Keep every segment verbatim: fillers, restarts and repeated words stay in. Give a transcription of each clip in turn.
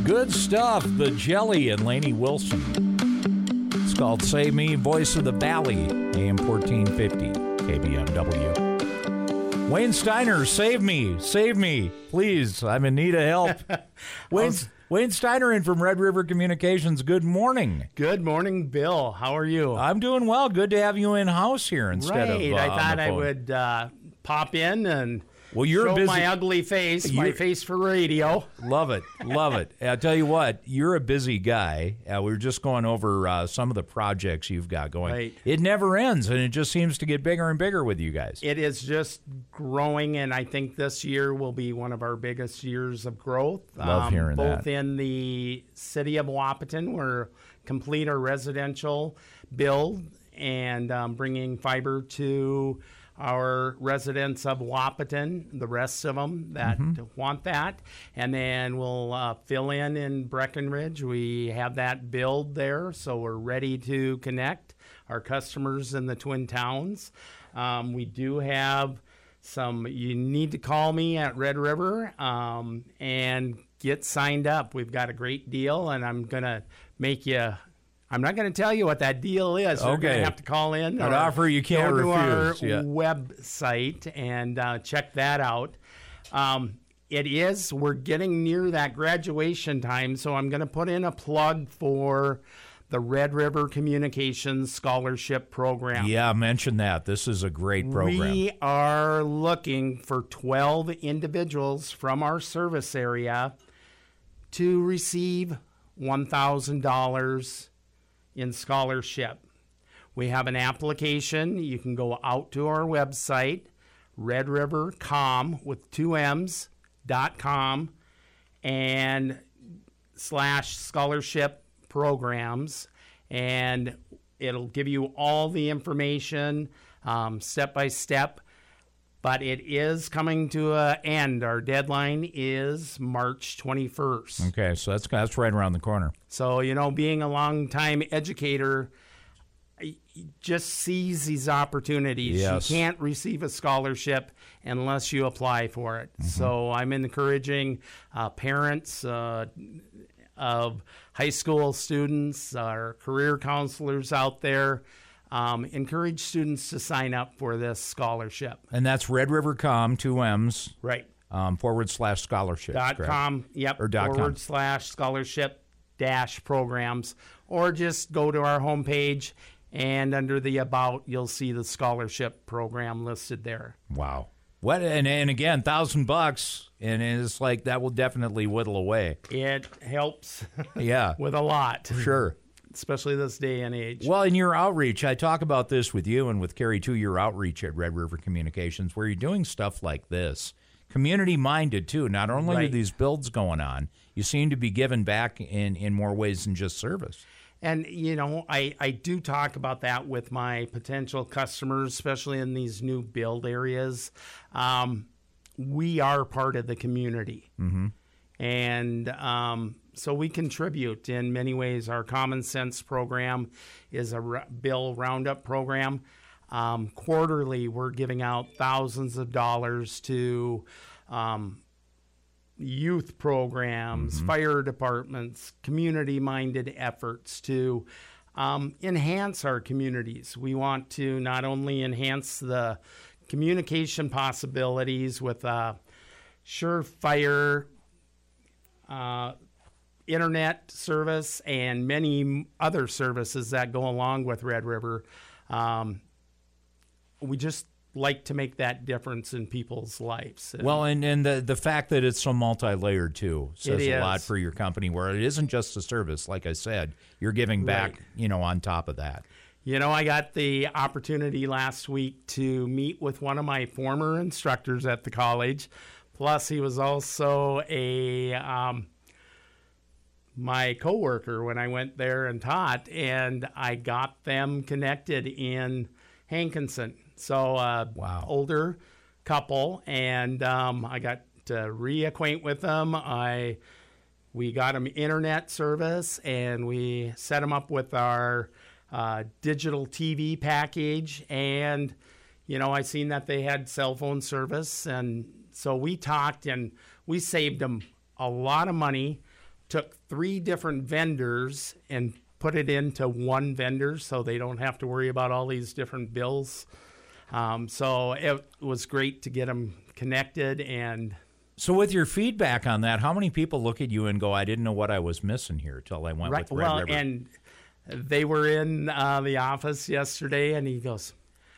Good stuff. The Jelly and Lainey Wilson. It's called Save Me, Voice of the Valley, A M fourteen fifty, K B M W. Wayne Steiner, save me, save me, please. I'm in need of help. Wayne, Wayne Steiner in from Red River Communications. Good morning. Good morning, Bill. How are you? I'm doing well. Good to have you in house here instead right. of uh, I thought I phone. would uh, pop in and well, you're show busy. my ugly face, my face for radio. Love it, love it. I'll tell you what, you're a busy guy. Uh, we were just going over uh, some of the projects you've got going. Right. It never ends, and it just seems to get bigger and bigger with you guys. It is just growing, and I think this year will be one of our biggest years of growth. Love hearing both that. in the city of Wahpeton, we're complete our residential build and um, bringing fiber to our residents of Wahpeton, the rest of them that Mm-hmm. want that. And then we'll uh, fill in in Breckenridge. We have that build there, so we're ready to connect our customers in the Twin Towns. Um, we do have some, you need to call me at Red River um, and get signed up. We've got a great deal, and I'm going to make you... I'm not going to tell you what that deal is. You're Okay. going to have to call in. An or offer you can't go to refuse. our Yeah. website and uh, check that out. Um, it is, we're getting near that graduation time, so I'm going to put in a plug for the Red River Communications Scholarship Program. Yeah, mention that. This is a great program. We are looking for twelve individuals from our service area to receive one thousand dollars in scholarship. We have an application. You can go out to our website, Red River Com with two M's dot com and slash scholarship programs, and it'll give you all the information um, step by step. But it is coming to an end. Our deadline is March twenty-first. Okay, so that's that's right around the corner. So, you know, being a long-time educator, I- just seize these opportunities. Yes. You can't receive a scholarship unless you apply for it. Mm-hmm. So I'm encouraging uh, parents uh, of high school students, our career counselors out there, um, encourage students to sign up for this scholarship. And that's Red River Com, two M's, Right. um, forward slash scholarship. Dot correct? com, yep, Or dot forward com. slash scholarship dash programs, or just go to our homepage and under the About, you'll see the scholarship program listed there. Wow. What and and again, thousand bucks, and it's like that will definitely whittle away. It helps Yeah, with a lot, sure. especially this day and age. Well, in your outreach, I talk about this with you and with Carrie too. Your outreach at Red River Communications, where you're doing stuff like this, community minded too. Not only are Right. these builds going on, you seem to be giving back in in more ways than just service. And, you know, I, I do talk about that with my potential customers, especially in these new build areas. Um, we are part of the community. Mm-hmm. And um, so we contribute in many ways. Our Common Sense program is a r- bill roundup program. Um, quarterly, we're giving out thousands of dollars to um, youth programs, Mm-hmm. fire departments, community-minded efforts to um, enhance our communities. We want to not only enhance the communication possibilities with a surefire uh, internet service and many m- other services that go along with Red River. Um, we just like to make that difference in people's lives. And Well, and, and the the fact that it's so multi-layered too says It a lot is. for your company, where it isn't just a service. Like I said, you're giving back, Right. you know, on top of that. You know, I got the opportunity last week to meet with one of my former instructors at the college. Plus, he was also a um, my coworker when I went there and taught, and I got them connected in Hankinson. So, uh, Wow. older couple, and um, I got to reacquaint with them. I we got them internet service, and we set them up with our uh, digital T V package. And you know, I seen that they had cell phone service, and so we talked, and we saved them a lot of money took three different vendors and put it into one vendor so they don't have to worry about all these different bills. Um, so it was great to get them connected. And so with your feedback on that, how many people look at you and go, I didn't know what I was missing here till I went right, with Red well, River? And they were in uh, the office yesterday, and he goes,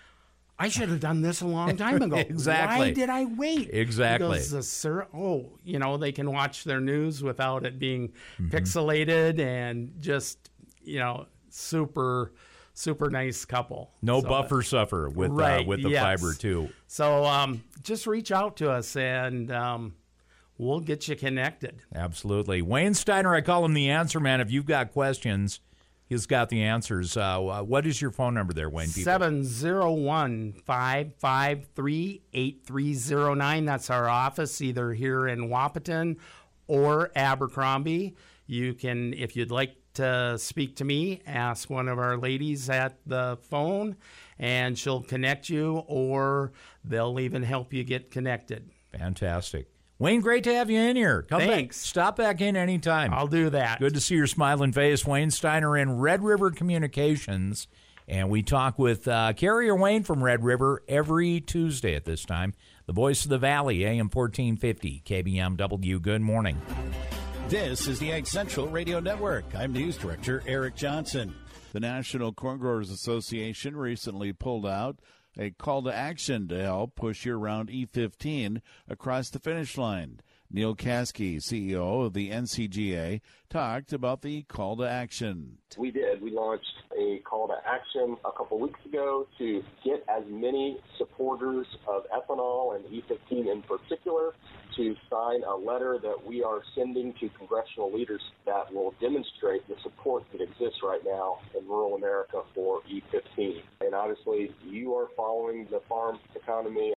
I should have done this a long time ago. Exactly. Why did I wait? Exactly. He goes, sir, oh, you know, they can watch their news without it being mm-hmm. pixelated, and just, you know, super, super nice couple. No so, buffer suffer with right, uh, with the yes. fiber too. So um, just reach out to us, and um, we'll get you connected. Absolutely. Wayne Steiner, I call him the answer man. If you've got questions, he's got the answers. Uh, what is your phone number there, Wayne? seven zero one, five five three, eight three zero nine. That's our office, either here in Wahpeton or Abercrombie. You can, if you'd like to speak to me, ask one of our ladies at the phone, and she'll connect you, or they'll even help you get connected. Fantastic. Wayne, great to have you in here. Come Thanks. back. Stop back in anytime. I'll do that. Good to see your smiling face. Wayne Steiner in Red River Communications. And we talk with uh, Carrier Wayne from Red River every Tuesday at this time. The Voice of the Valley, A M fourteen fifty, K B M W. Good morning. This is the Ag Central Radio Network. I'm News Director Eric Johnson. The National Corn Growers Association recently pulled out a call to action to help push year-round E fifteen across the finish line. Neil Caskey, C E O of the N C G A, talked about the call to action. We did. We launched a call to action a couple weeks ago to get as many supporters of ethanol and E fifteen in particular to sign a letter that we are sending to congressional leaders that will demonstrate the support that exists right now in rural America for E fifteen. And obviously, you are following the farm economy